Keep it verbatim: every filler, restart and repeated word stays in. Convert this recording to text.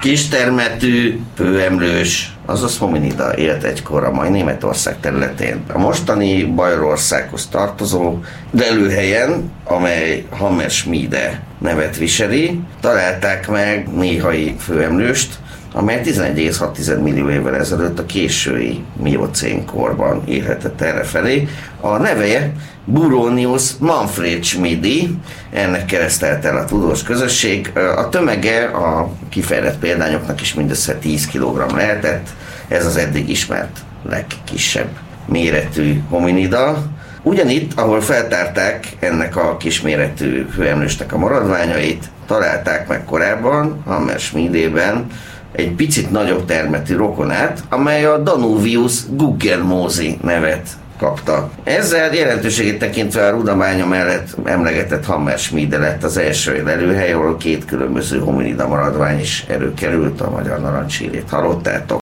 kistermetű, főemlős, azaz hominida élt egykor a mai Németország területén. A mostani Bajorországhoz tartozó lelőhelyen, amely Hammerschmiede nevet viseli, találták meg néhai főemlőst, amely tizenegy egész hat millió évvel ezelőtt a késői miocén korban élhetett errefelé. A neve Buronius Manfred Schmidi, ennek keresztelt el a tudós közösség. A tömege a kifejlett példányoknak is mindössze tíz kilogramm lehetett, ez az eddig ismert legkisebb méretű hominida. Ugyanitt, ahol feltárták ennek a kisméretű főemlősnek a maradványait, találták meg korábban, Hammerschmiedében, egy picit nagyobb termetű rokonát, amely a Danuvius guggenmosi nevet kapta. Ezzel jelentőségét tekintve a Rudamánya mellett emlegetett Hammerschmiede lett az első lelőhely, ahol két különböző hominida maradvány is előkerült, a magyar narancsírét hallottátok.